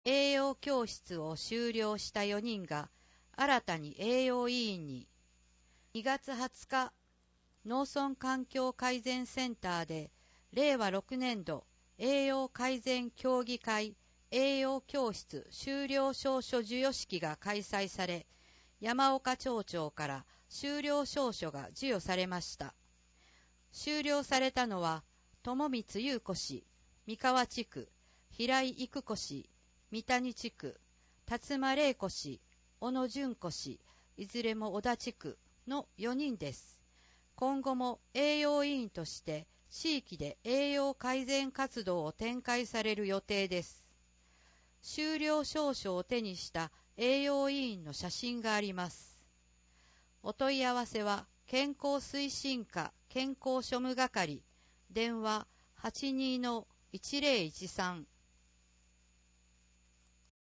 栄養教室を修了した4人が新たに栄養委員に。2月20日、農村環境改善センターで令和6年度栄養改善協議会栄養教室修了証書授与式が開催され、山岡町長から修了証書が授与されました。修了されたのは、友光優子氏、三河地区、平井育子氏、三谷地区、辰馬玲子氏、小野純子氏、いずれも小田地区の4人です。今後も栄養委員として地域で栄養改善活動を展開される予定です。修了証書を手にした栄養委員の写真があります。お問い合わせは健康推進課健康庶務係、電話82-1013